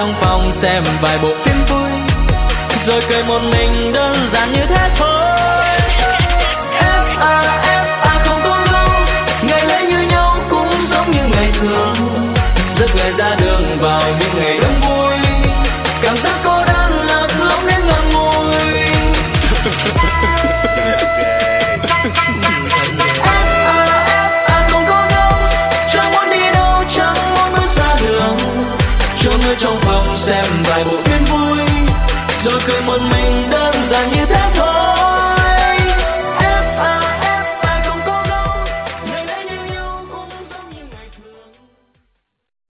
trong phòng xem vài bộ phim vui, rồi cười một mình đơn giản như thế thôi. F.A. không có đâu, ngày lễ như nhau cũng giống như ngày thường, rất ngày ra đường vào những ngày đông vui, cảm giác cô đơn lạc lõng đến ngậm ngùi. F.A. không có đâu, chẳng muốn đi đâu, chẳng muốn bước ra đường, trốn ở trong phòng xem vài bộ phim vui, rồi cười một mình